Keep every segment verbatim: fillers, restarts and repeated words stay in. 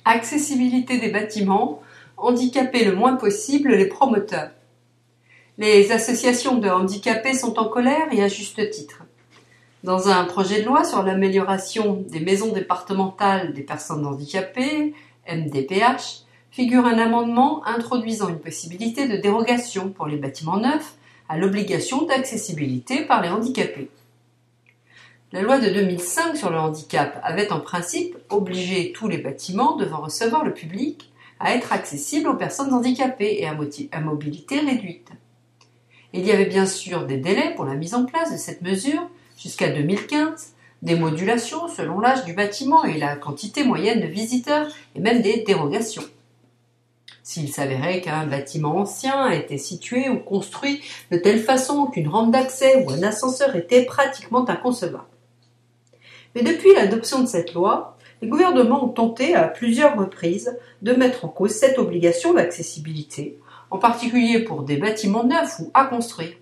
Accessibilité des bâtiments, handicaper le moins possible les promoteurs. Les associations de handicapés sont en colère et à juste titre. Dans un projet de loi sur l'amélioration des maisons départementales des personnes handicapées, M D P H, figure un amendement introduisant une possibilité de dérogation pour les bâtiments neufs à l'obligation d'accessibilité par les handicapés. La loi de deux mille cinq sur le handicap avait en principe obligé tous les bâtiments devant recevoir le public à être accessibles aux personnes handicapées et à mobilité réduite. Il y avait bien sûr des délais pour la mise en place de cette mesure jusqu'à deux mille quinze, des modulations selon l'âge du bâtiment et la quantité moyenne de visiteurs et même des dérogations. S'il s'avérait qu'un bâtiment ancien était situé ou construit de telle façon qu'une rampe d'accès ou un ascenseur était pratiquement inconcevable. Mais depuis l'adoption de cette loi, les gouvernements ont tenté à plusieurs reprises de mettre en cause cette obligation d'accessibilité, en particulier pour des bâtiments neufs ou à construire.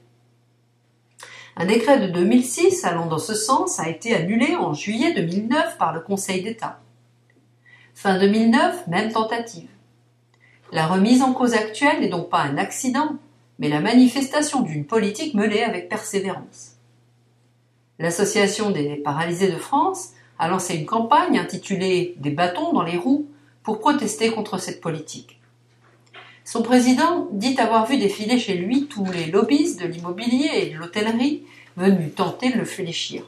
Un décret de deux mille six allant dans ce sens a été annulé en juillet deux mille neuf par le Conseil d'État. Fin deux mille neuf, même tentative. La remise en cause actuelle n'est donc pas un accident, mais la manifestation d'une politique menée avec persévérance. L'Association des paralysés de France a lancé une campagne intitulée « Des bâtons dans les roues » pour protester contre cette politique. Son président dit avoir vu défiler chez lui tous les lobbies de l'immobilier et de l'hôtellerie venus tenter de le fléchir.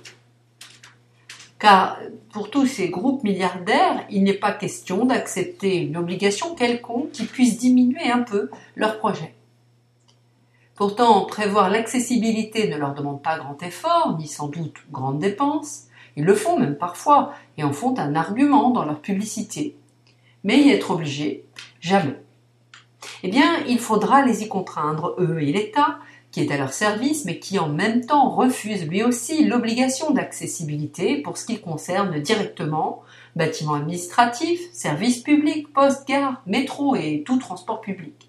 Car pour tous ces groupes milliardaires, il n'est pas question d'accepter une obligation quelconque qui puisse diminuer un peu leurs projets. Pourtant, prévoir l'accessibilité ne leur demande pas grand effort, ni sans doute grande dépense. Ils le font même parfois et en font un argument dans leur publicité. Mais y être obligés, jamais. Eh bien, il faudra les y contraindre, eux et l'État, qui est à leur service, mais qui en même temps refuse lui aussi l'obligation d'accessibilité pour ce qui concerne directement bâtiments administratifs, services publics, postes, gares, métro et tout transport public.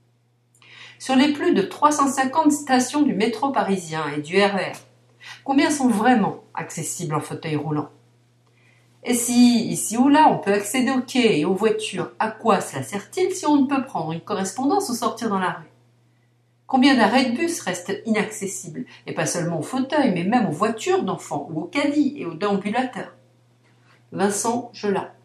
Sur les plus de trois cent cinquante stations du métro parisien et du R E R, combien sont vraiment accessibles en fauteuil roulant? Et si, ici ou là, on peut accéder aux quais et aux voitures, à quoi cela sert-il si on ne peut prendre une correspondance ou sortir dans la rue? Combien d'arrêts de bus restent inaccessibles, et pas seulement aux fauteuils, mais même aux voitures d'enfants, ou aux caddies et aux déambulateurs? Vincent Gelat.